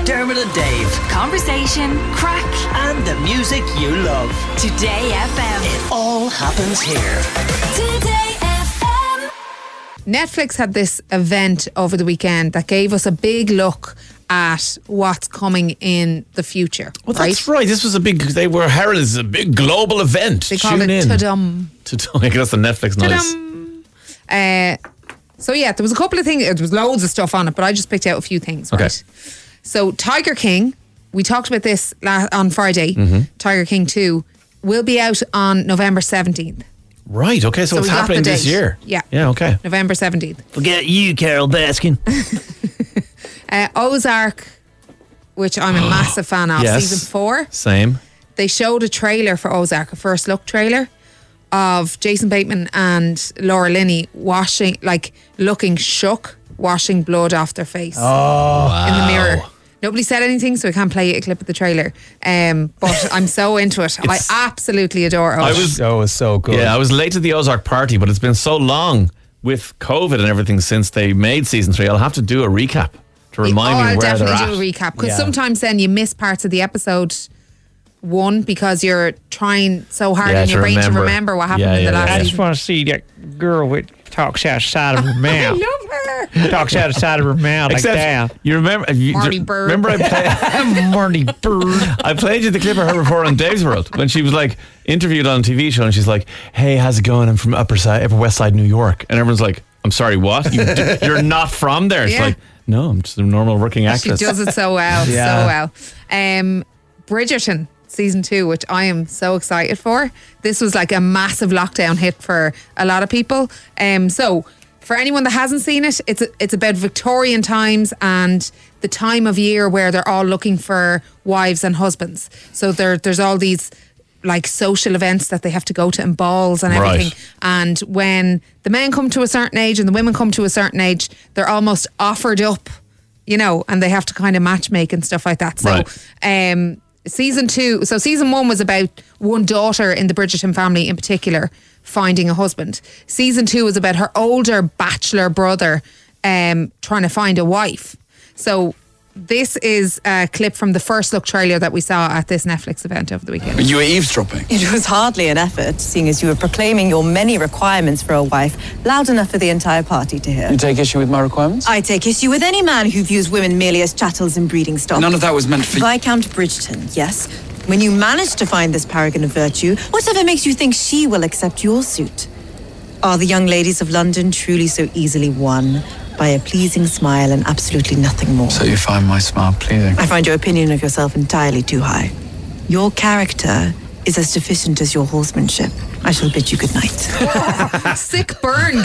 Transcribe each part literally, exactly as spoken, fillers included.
Dermot and Dave. Conversation, crack, and the music you love. Today F M. It all happens here. Today F M. Netflix had this event over the weekend that gave us a big look at what's coming in the future. Well, that's right. This was a big, they were heralded as a big global event. They call Tune it in. Ta-dum. Ta-dum. I guess the Netflix noise. Ta-dum. Uh, so yeah, there was a couple of things, there was loads of stuff on it, but I just picked out a few things, right? Okay. So Tiger King, we talked about this la- on Friday, Mm-hmm. Tiger King two, will be out on November seventeenth. Right, okay, so, So it's we got happening the this date. year. Yeah. Yeah, okay. November seventeenth. Forget you, Carol Baskin. Uh, Ozark, which I'm a massive fan of, Yes. season four. Same. They showed a trailer for Ozark, a first look trailer of Jason Bateman and Laura Linney washing, like looking shook, washing blood off their face Oh, in the mirror. Nobody said anything, so I can't play a clip of the trailer. Um, but I'm so into it. I absolutely adore it. I was, Oh, it was so good. yeah, I was late to the Ozark party, but it's been so long with COVID and everything since they made season three. I'll have to do a recap to remind oh, me I'll where they're definitely at. do a recap because Yeah. sometimes then you miss parts of the episode one because you're trying so hard Yeah, in your to brain remember. to remember what happened Yeah, in yeah, the last yeah. I just season. want to see that girl with talks outside of her I mouth. love her. talks outside of her mouth like Except, that. you remember, you, Marty d- Bird. remember I played, Marty Bird. I played you the clip of her before on Dave's World when she was like interviewed on a T V show and she's like, hey, how's it going? I'm from Upper Side, Upper West Side, New York. And everyone's like, I'm sorry, what? You, d- you're not from there. It's Yeah. like, no, I'm just a normal working She actress. does it so well, Yeah. so well. Um, Bridgerton season two, which I am so excited for. This was like a massive lockdown hit for a lot of people. Um, so for anyone that hasn't seen it, it's it's about Victorian times and the time of year where they're all looking for wives and husbands. So there there's all these like social events that they have to go to and balls and Right. everything. And when the men come to a certain age and the women come to a certain age, they're almost offered up, you know, and they have to kind of matchmake and stuff like that. So, Right. um, season two, so season one was about one daughter in the Bridgerton family in particular finding a husband. Season two was about her older bachelor brother um, trying to find a wife. So this is a clip from the first look trailer that we saw at this Netflix event over the weekend. You were eavesdropping. It was hardly an effort, seeing as you were proclaiming your many requirements for a wife, loud enough for the entire party to hear. You take issue with my requirements? I take issue with any man who views women merely as chattels and breeding stock. None of that was meant for you. Viscount Bridgerton, yes. When you manage to find this paragon of virtue, whatever makes you think she will accept your suit? Are the young ladies of London truly so easily won by a pleasing smile and absolutely nothing more? So you find my smile pleasing? I find your opinion of yourself entirely too high. Your character is as deficient as your horsemanship. I shall bid you good night. Sick burn,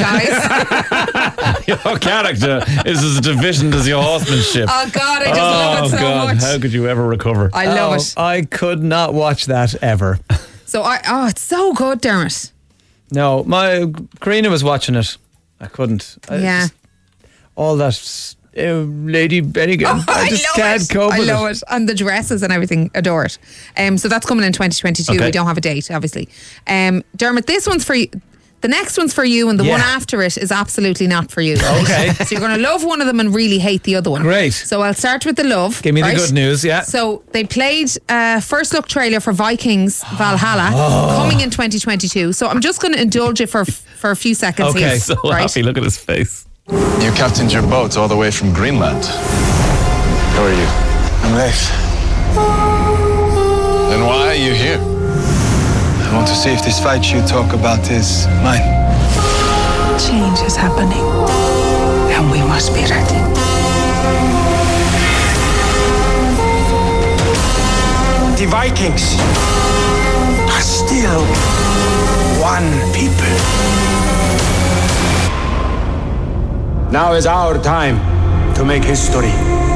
guys. Your character is as deficient as your horsemanship. Oh God, I just love it so God, much. how could you ever recover? I love Oh, it. I could not watch that ever. So I, oh, it's so good, Dermot. No, my Karina was watching it. I couldn't. I Yeah. just- all that uh, Lady Bennigan. I just love can't it. cope I with love it. it. And the dresses and everything, adore it. Um, so that's coming in twenty twenty-two. Okay. We don't have a date, obviously. Um, Dermot, this one's for you. The next one's for you, and the Yeah. one after it is absolutely not for you. Okay. So you're going to love one of them and really hate the other one. Great. So I'll start with the love. Give me right? the good news, yeah. So they played a first look trailer for Vikings Valhalla Oh. coming in twenty twenty-two. So I'm just going to indulge it for for a few seconds Okay. here. So right? happy, look at his face. You captained your boat all the way from Greenland. How are you? I'm Leif. Then why are you here? I want to see if this fight you talk about is mine. Change is happening, and we must be ready. The Vikings are still one people. Now is our time to make history.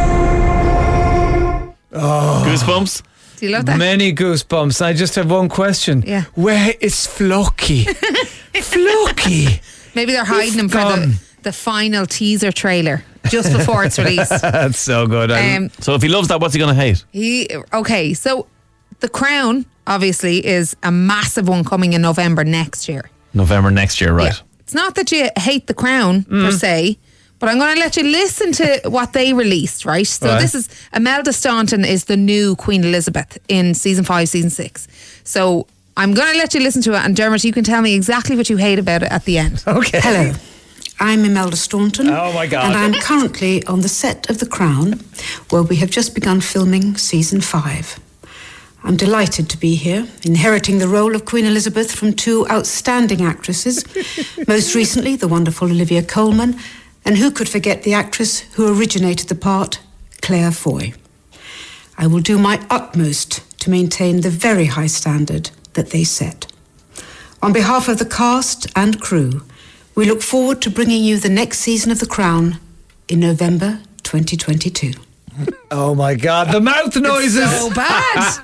Goosebumps? Do you love that? Many goosebumps. I just have one question. Yeah. Where is Floki? Floki. Maybe they're hiding him for the, gone. the final teaser trailer just before it's released. That's so good. I- Um, So if he loves that, what's he going to hate? he okay. So The Crown obviously is a massive one coming in November next year. November next year, right? Yeah. It's not that you hate The Crown per se, but but I'm going to let you listen to what they released, right? So Right. this is Imelda Staunton is the new Queen Elizabeth in season five, season six. So I'm going to let you listen to it, and Dermot, you can tell me exactly what you hate about it at the end. Okay. Hello, I'm Imelda Staunton. Oh, my God. And I'm currently on the set of The Crown, where we have just begun filming season five. I'm delighted to be here, inheriting the role of Queen Elizabeth from two outstanding actresses, most recently the wonderful Olivia Colman, and who could forget the actress who originated the part, Claire Foy. I will do my utmost to maintain the very high standard that they set. On behalf of the cast and crew, we look forward to bringing you the next season of The Crown in November twenty twenty-two. Oh my God, the mouth noises. It's so bad.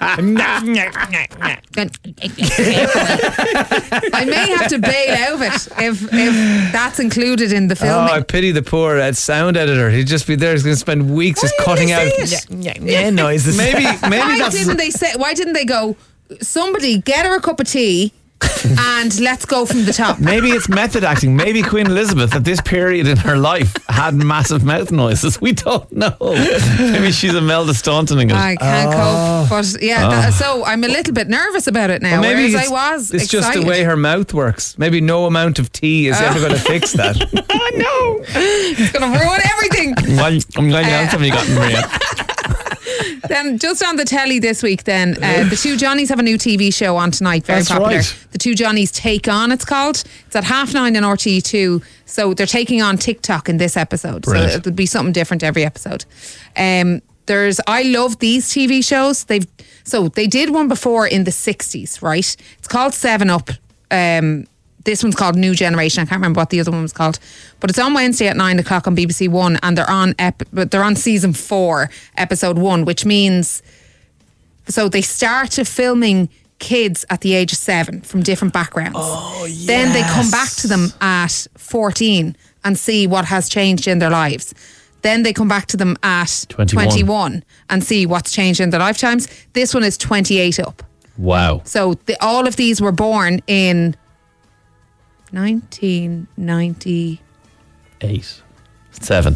I may have to bail out of it if, if that's included in the Oh, filming. I pity the poor uh, sound editor. He'd just be there. He's going to spend weeks just Why cutting didn't out they say it? yeah, yeah, yeah, noises. Maybe, maybe why that's. didn't they say? Why didn't they go? Somebody get her a cup of tea and let's go from the top. Maybe it's method acting. Maybe Queen Elizabeth at this period in her life had massive mouth noises. We don't know. Maybe she's Imelda Stauntoning it. I can't Oh. cope. But yeah, Oh. that, so I'm a little bit nervous about it now. Well, maybe whereas it's, I was it's just excited. the way her mouth works. Maybe no amount of tea is ever going to fix that. I know. It's going to ruin everything. Well, I'm glad else have you gotten, Maria? Then just on the telly this week then, uh, the Two Johnnies have a new T V show on tonight, very That's popular. right. The Two Johnnies Take On, it's called. It's at half nine on R T E two. So they're taking on TikTok in this episode. Brilliant. So it'll be something different every episode. Um, there's I love these T V shows. They've so they did one before in the sixties, right? It's called Seven Up. Um This one's called New Generation. I can't remember what the other one was called, but it's on Wednesday at nine o'clock on B B C One, and they're on ep- but they're on season four, episode one, which means so they started filming kids at the age of seven from different backgrounds. Oh, yes. Then they come back to them at fourteen and see what has changed in their lives. Then they come back to them at twenty-one. twenty-one and see what's changed in their lifetimes. This one is twenty-eight up. Wow. So the, all of these were born in nineteen ninety-six. Eight. Seven.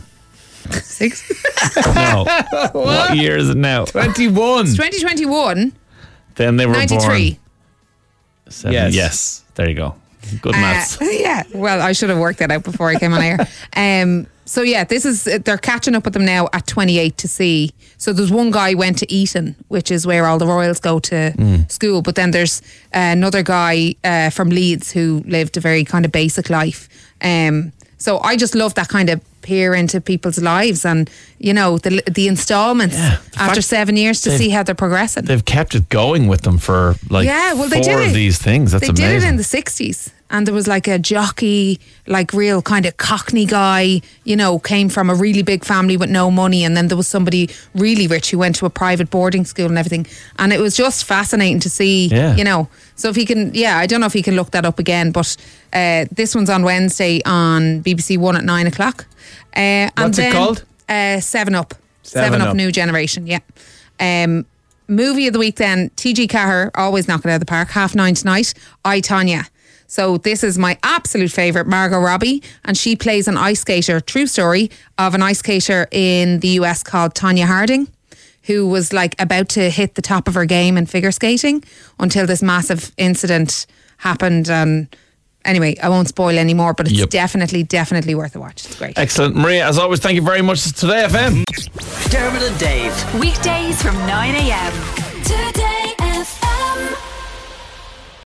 No. What year is it now? twenty-one. It's twenty twenty-one, Then they were ninety-three. born. Seven. Yes. Yes. There you go. Good Uh, maths. yeah, well, I should have worked that out before I came on air. Um, so yeah, this is they're catching up with them now at twenty-eight to see. So there's one guy went to Eton, which is where all the royals go to Mm. school, but then there's uh, another guy uh, from Leeds who lived a very kind of basic life. Um, so I just love that kind of peer into people's lives, and you know the the installments Yeah, the after fact seven years to they've- see how they're progressing. They've kept it going with them for like yeah, well, they four did of it. these things. That's they amazing. did it in the sixties, and there was like a jockey, like real kind of Cockney guy, you know, came from a really big family with no money, and then there was somebody really rich who went to a private boarding school and everything, and it was just fascinating to see, Yeah. you know. So if he can, yeah, I don't know if he can look that up again, but uh, this one's on Wednesday on B B C One at nine o'clock. Uh, and What's it then, called? Uh, Seven Up. Seven Seven Up. Up. New Generation, yeah. Um, movie of the week then, T G Caher, always knocking it out of the park, half nine tonight, I, Tonya. So this is my absolute favourite, Margot Robbie, and she plays an ice skater, true story, of an ice skater in the U S called Tonya Harding, who was like about to hit the top of her game in figure skating until this massive incident happened. And anyway, I won't spoil any more, but it's Yep. definitely, definitely worth a watch. It's great. Excellent. Maria, as always, thank you very much. Today F M. Dermot and Dave. Weekdays from nine a.m. Today